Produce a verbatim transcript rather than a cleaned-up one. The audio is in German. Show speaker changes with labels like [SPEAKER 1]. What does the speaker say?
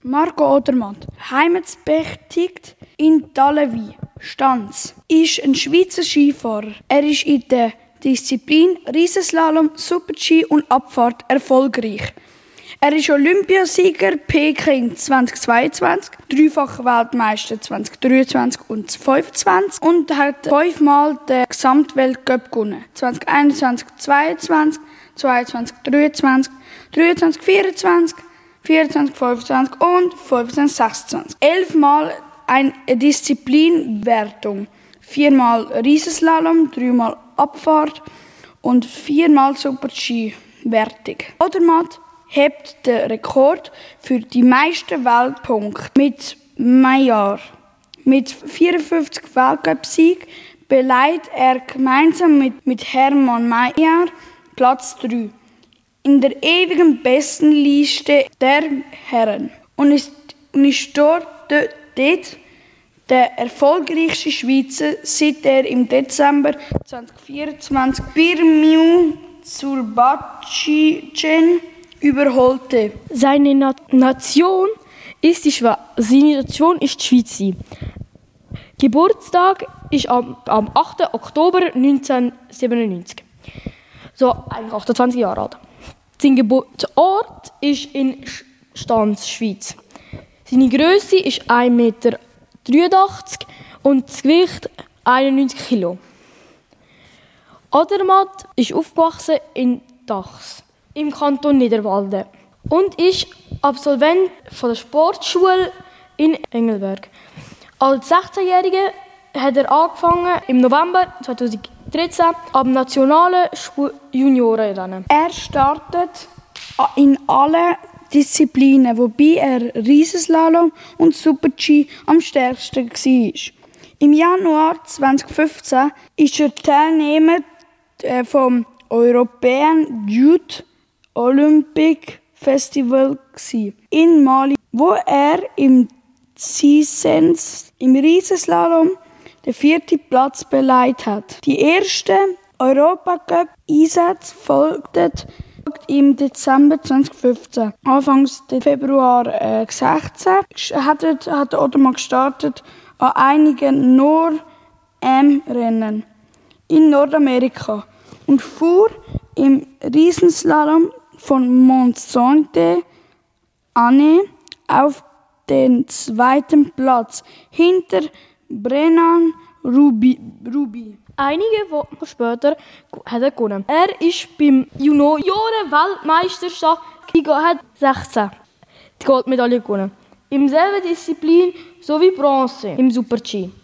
[SPEAKER 1] Marco Odermatt, heimatberechtigt in Dallevi, Stanz, ist ein Schweizer Skifahrer. Er ist in der Disziplin Riesenslalom, Super-G und Abfahrt erfolgreich. Er ist Olympiasieger Peking zweitausendzweiundzwanzig, dreifacher Weltmeister zweitausenddreiundzwanzig und zweitausendfünfundzwanzig und hat fünfmal den Gesamtweltcup gewonnen. zweitausendeinundzwanzig, zweiundzwanzig, zweiundzwanzig, dreiundzwanzig, dreiundzwanzig, vierundzwanzig, vierundzwanzig, fünfundzwanzig und fünfundzwanzig, sechsundzwanzig. Elfmal eine Disziplinwertung. Viermal Riesenslalom, dreimal Abfahrt und viermal Super-G-Wertung. Odermatt hebt den Rekord für die meisten Weltpunkte mit Maillard. Mit vierundfünfzig Weltcup-Siegen beleidigt er gemeinsam mit, mit Hermann Maillard Platz drei in der ewigen Bestenliste der Herren und ist, und ist dort, dort, dort der erfolgreichste Schweizer, seit er im Dezember zweitausendvierundzwanzig Birmiu Zurbatschgen überholte.
[SPEAKER 2] Seine Na- Nation ist die Schweiz. Seine Nation ist die Schweiz. Geburtstag ist am, am achten Oktober neunzehnhundertsiebenundneunzig. So, eigentlich achtundzwanzig Jahre alt. Sein Geburtsort ist in Stanz, Schweiz. Seine Größe ist ein Meter dreiundachtzig und das Gewicht einundneunzig Kilo. Odermatt ist aufgewachsen in Dachs im Kanton Niederwalden und ist Absolvent von der Sportschule in Engelberg. Als sechzehnjähriger hat er angefangen im November zweitausenddreizehn am nationalen Juniorenrennen.
[SPEAKER 1] Er startet in allen Disziplinen, wobei er Riesenslalom und Super-G am stärksten war. Im Januar zweitausendfünfzehn ist er Teilnehmer vom European Youth Olympic Festival in Mali, wo er im Sissens im Riesenslalom den vierten Platz beleidigt hat. Die ersten Europacup-Einsätze folgten im Dezember zweitausendfünfzehn. Anfangs Februar äh, sechzehn hat, hat Odermatt gestartet an einigen Nor-Am-Rennen in Nordamerika und fuhr im Riesenslalom von Mont-Saint-Anne auf den zweiten Platz hinter Brennan Ruby. Ruby.
[SPEAKER 2] Einige Wochen später hat er gewonnen. Er ist beim Junioren-Weltmeisterschaft hat sechzehn die Goldmedaille gewonnen. Im selben Disziplin sowie Bronze im Super-G.